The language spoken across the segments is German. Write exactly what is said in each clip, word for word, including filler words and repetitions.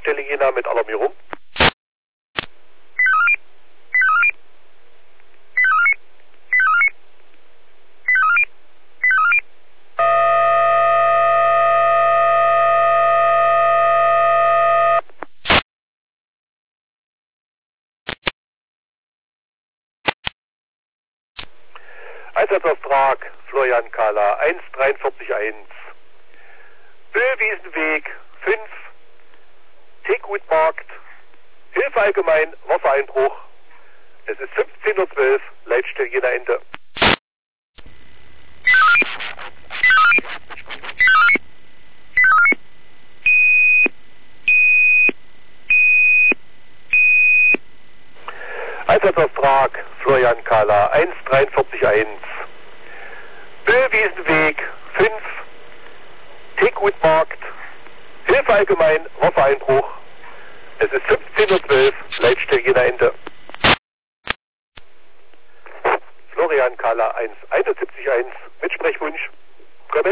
Leitstelle Jena mit Alarmierung. Einsatzauftrag Florian Kala eins drei vier eins. Böwiesenweg fünf, Teegutmarkt, Hilfe allgemein, Wassereinbruch. Es ist fünfzehn Uhr zwölf, Leitstelle Jena Ende. Einsatzauftrag Florian Kala eins drei vier eins. Böwiesenweg fünf, Teegutmarkt, Hilfe allgemein, Wassereinbruch. Es ist fünfzehn Uhr zwölf, Leitstelle Jena Ende. Florian Kala eins eins eins, mit Sprechwunsch. Kommen.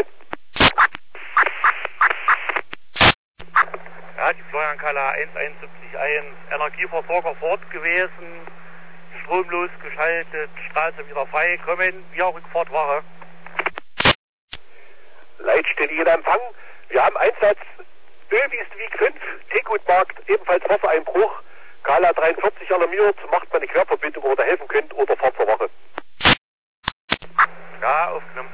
Ja, die Florian Kala eins eins eins, Energieversorger vor Ort gewesen, stromlos geschaltet, Straße wieder frei, kommen, via Rückfahrtwache. Leitstelle Jena Empfang. Wir haben Einsatz Böwiesenweg fünf, Teegutmarkt, ebenfalls Wassereinbruch. Kala dreiundvierzig alarmiert, macht man eine Querverbindung oder helfen könnt oder fahrt zur Wache. Ja, aufgenommen.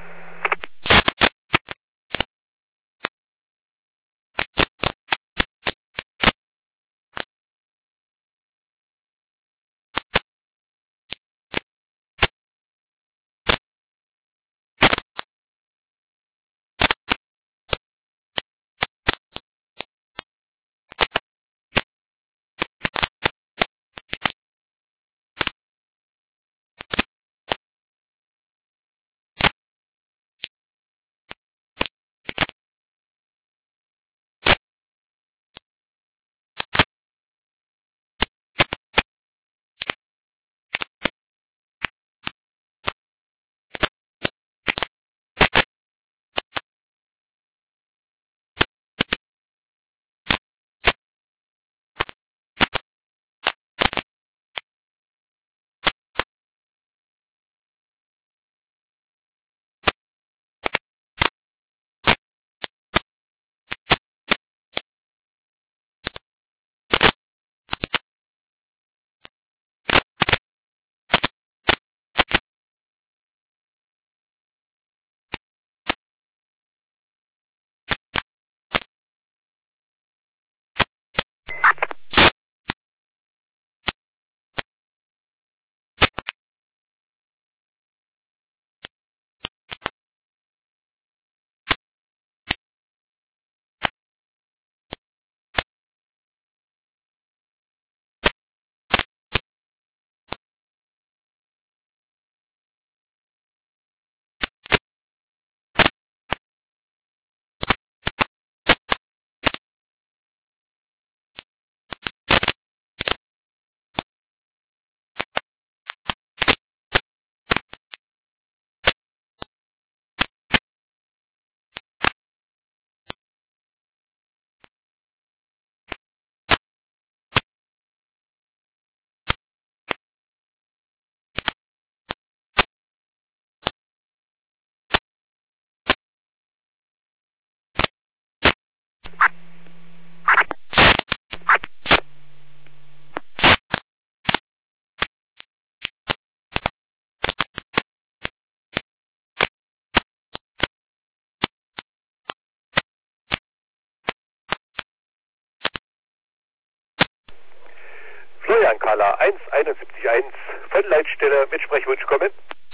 Florian Kala eins eins eins, von Leitstelle mit Sprechwunsch. Kommen.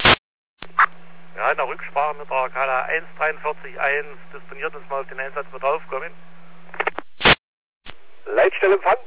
Ja, in der Rücksprache mit der Kala eins drei vier eins, disponiert uns mal auf den Einsatz mit draufkommen. Leitstelle Empfang.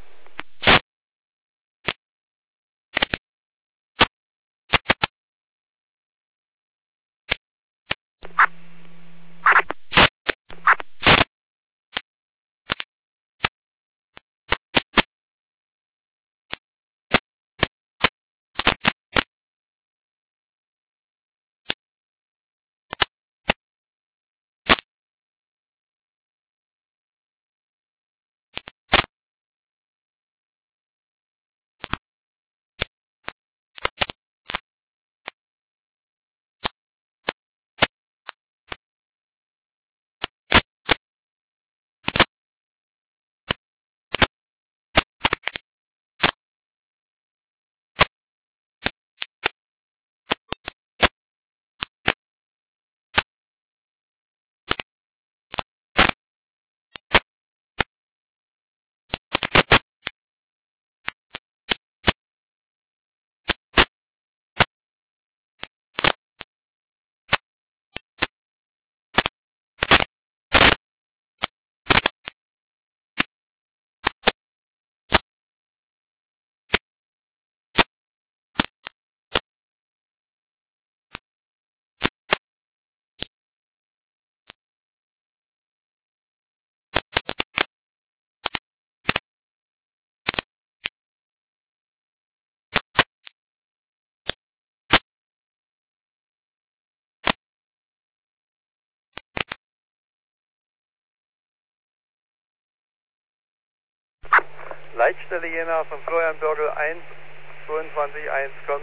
Leitstelle Jena von Florian Börgel eins, zweiundzwanzig eins, kommen.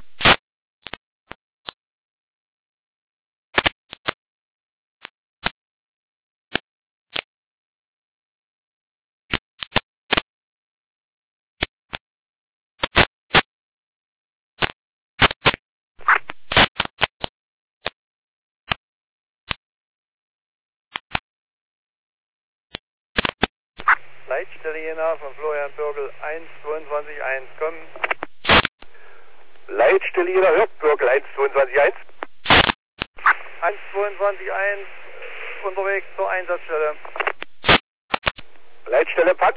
Leitstelle Jena von Florian Börgel eins, zweiundzwanzig eins, kommen. Leitstelle Jena hört Börgel eins, zweiundzwanzig eins. eins, zweiundzwanzig eins, unterwegs zur Einsatzstelle. Leitstelle Empfang.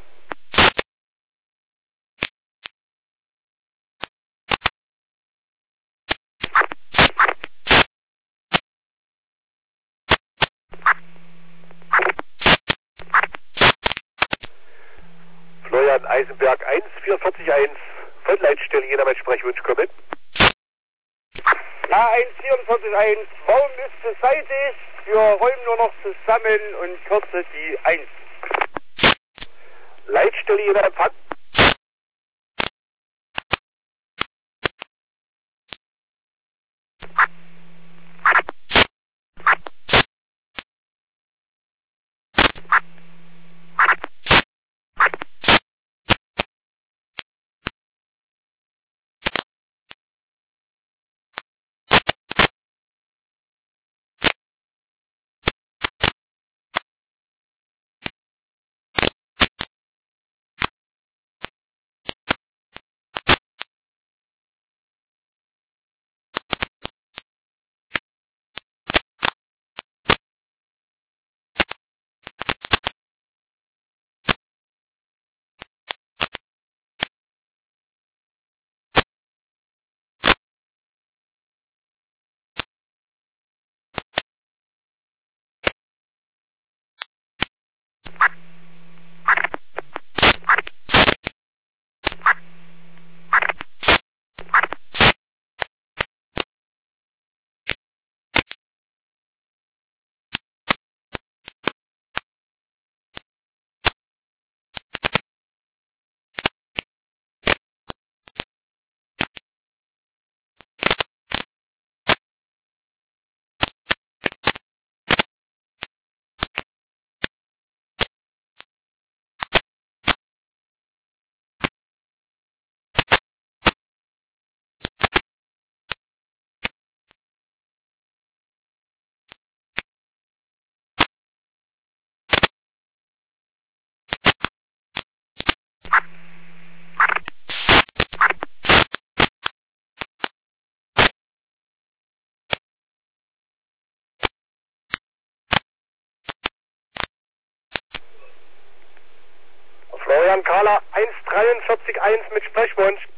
Florian Eisenberg eins, vierundvierzig eins, von Leitstelle Jena mein Sprechwunsch kommen. Ja, eins, vierundvierzig eins, Baum ist beseitigt, wir räumen nur noch zusammen und kürze die eins. Leitstelle Jena Empfang. Florian Kahler eins, dreiundvierzig eins mit Sprechwunsch.